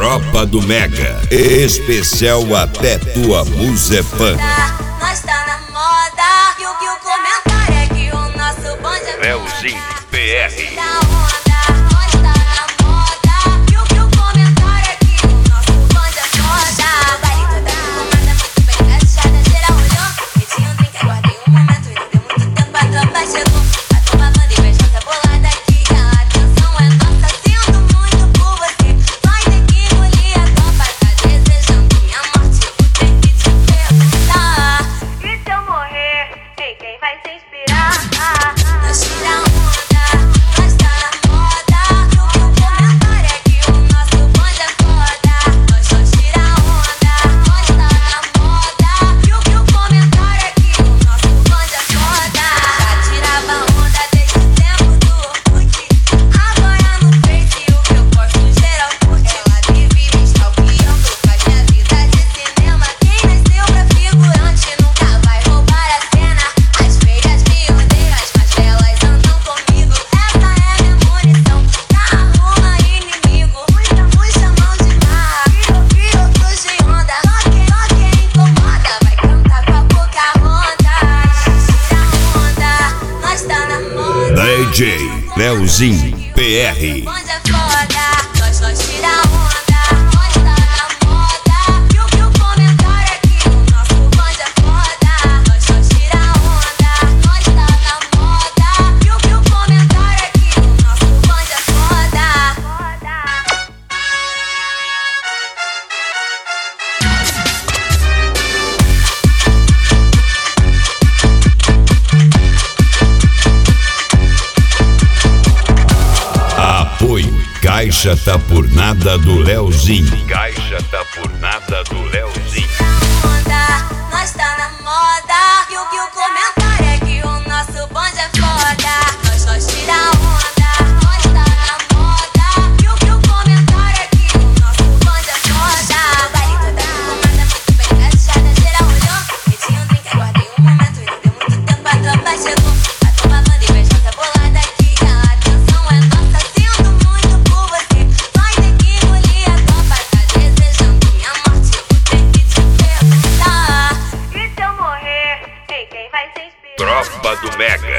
Tropa do Mega, especial Até Tua Musa é Fã. Nós tá na moda, e o comentário é que o nosso bonde é Leozinho PR. Nós tá na moda, e o comentário é que o nosso bonde é foda. Baile toda arrumada, muito bem encaixada, geral olhou. Meti um drink, aguardei um momento e não deu muito tempo, a tropa chegou. A turma banda e fez nossa bolada aqui, a atenção é nossa. Sinto muito por você, vai ter que engolir. A tropa tá desejando minha morte, vou ter que te perguntar. E se eu morrer, ei, quem vai se inspirar? Nós tira onda, nós tá na moda. E o comentário é que o nosso bonde é foda. Nós só tira onda, nós tá na moda. E o comentário é que o nosso bonde é foda. Já tirava onda desde o tempo do Orkut. Agora no Face o que eu posto geral curte. Ela vive me stalkeando, faz minha vida de cinema. Quem nasceu pra figurante nunca vai roubar a cena. As feiras me odeiam, as mais belas andam comigo. Essa é minha munição, na rua inimigo. Muita mão de mar, e eu tô de onda. Só quem incomoda vai cantar com a boca ronda. Tira onda, nós tá na moda. DJ Leozinho PR. Bonde é foda, nós só tira onda, nós tá na moda. E o comentário é que o nosso bonde é foda. Nós só tira onda, nós tá na moda. E o comentário é que o nosso bonde é foda. Apoio Caixa Tá Por Nada do Leozinho. Caixa tá por nada do Leozinho. Onda, nós tá na moda. E o comentário é que o nosso bonde é foda. Nós só tira onda, nós tá na moda. E o comentário é que o nosso bonde é foda. Baile toda arrumada, muito bem encaixada, geral olhou. Meti um drink, aguardei um momento e não deu muito tempo, a tropa chegou. A turma banda e fez nossa bolada aqui, a atenção é nossa. Sinto muito por você, vai ter que engolir. A tropa tá desejando minha morte, vou ter que te perguntar. E se eu morrer, ei, quem vai se inspirar? Tropa do Mega.